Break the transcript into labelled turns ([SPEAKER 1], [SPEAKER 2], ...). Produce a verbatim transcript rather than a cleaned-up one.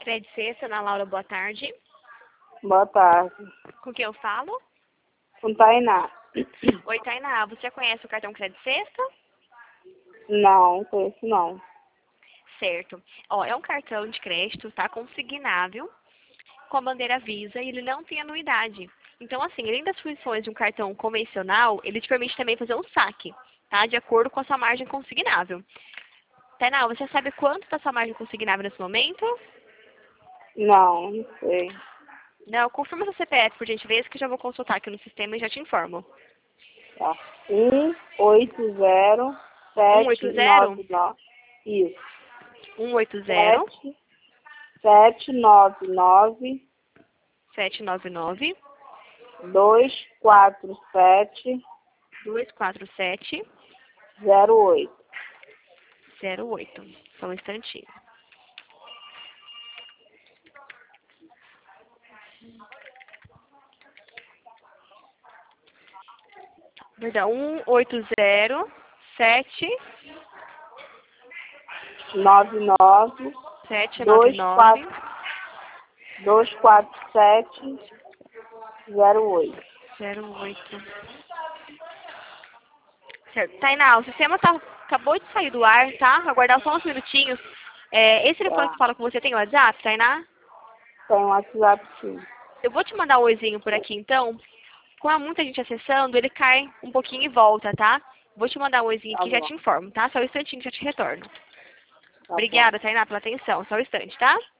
[SPEAKER 1] Crédito Sexta, Ana Laura, boa tarde.
[SPEAKER 2] Boa tarde.
[SPEAKER 1] Com quem eu falo?
[SPEAKER 2] Com Tainá.
[SPEAKER 1] Oi, Tainá, você já conhece o cartão Crédito Sexta?
[SPEAKER 2] Não, conheço não.
[SPEAKER 1] Certo. Ó, é um cartão de crédito, tá? Consignável, com a bandeira Visa, e ele não tem anuidade. Então, assim, além das funções de um cartão convencional, ele te permite também fazer um saque, tá? De acordo com a sua margem consignável. Tainá, você sabe quanto está a sua margem consignável nesse momento?
[SPEAKER 2] Não, não sei.
[SPEAKER 1] Não, confirma seu C P F, por gentileza, que eu já vou consultar aqui no sistema e já te informo.
[SPEAKER 2] Tá. Um oito zero sete nove nove. Isso.
[SPEAKER 1] um oito zero
[SPEAKER 2] sete nove nove
[SPEAKER 1] sete nove nove
[SPEAKER 2] dois quatro sete
[SPEAKER 1] dois quatro sete
[SPEAKER 2] zero oito.
[SPEAKER 1] zero oito. Só um instantinho. Perdão, um oito zero sete
[SPEAKER 2] nove nove
[SPEAKER 1] sete nove
[SPEAKER 2] dois
[SPEAKER 1] nove
[SPEAKER 2] quatro dois quatro sete zero oito.
[SPEAKER 1] zero oito. Certo. Tainá, o sistema tá, acabou de sair do ar, tá? Aguardar só uns minutinhos. É, esse telefone
[SPEAKER 2] Tá.
[SPEAKER 1] que fala com você tem WhatsApp, Tainá?
[SPEAKER 2] Tem um WhatsApp sim.
[SPEAKER 1] Eu vou te mandar um oizinho por aqui, então. Com muita gente acessando, ele cai um pouquinho e volta, tá? Vou te mandar um oizinho
[SPEAKER 2] Tá
[SPEAKER 1] aqui e já
[SPEAKER 2] bom.
[SPEAKER 1] te informo, tá? Só um instantinho que já te retorno.
[SPEAKER 2] Tá bom.
[SPEAKER 1] Obrigada, Tainá, pela atenção. Só um instante, tá?